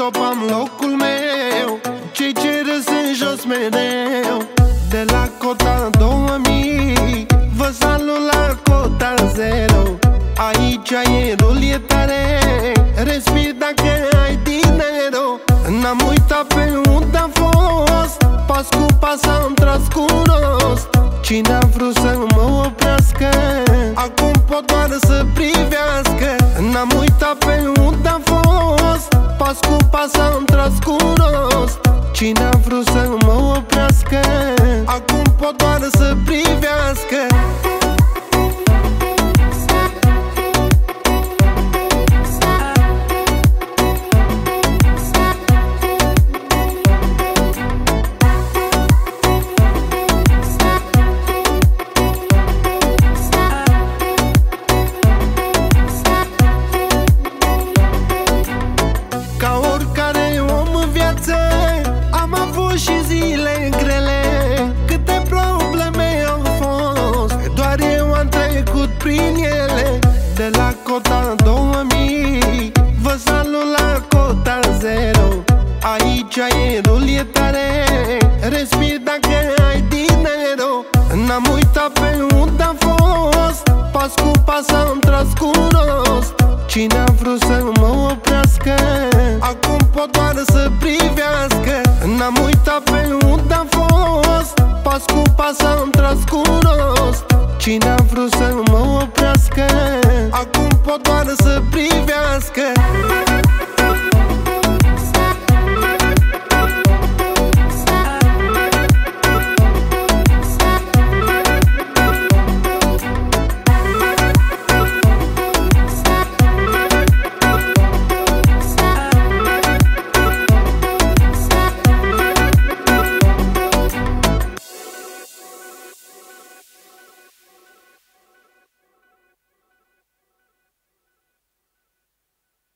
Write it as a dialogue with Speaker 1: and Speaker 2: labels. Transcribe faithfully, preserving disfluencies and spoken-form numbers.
Speaker 1: top am locul meu, cei ce râs în jos mereu. De la cota două mii vă salut la cota zero. Aici aerul e tare, respiri dacă ai dinero. N-am uitat pe unde am fost, pas cu pas am tras cu rost. Cine a vrut să mă oprească, acum pot doar să privească. N-am uitat pe unde am fost, pas cu pas am tras cu rost. Cine a vrut să mă oprească, acum pot doar să privească. Și zile grele, câte probleme au fost, doar eu am trecut prin ele. De la cota două mii vă salut la cota zero. Aici aerul e tare, respiri dacă ai dinero. N-am uitat pe unde am fost, pas cu pas am tras cu rost. Cine a vrut să mă oprească, acum pot doar să privească. N-am uitat pe unde am fost, pas cu pas am tras cu rost. Cine a vrut să mă oprească, acum pot doar să privească.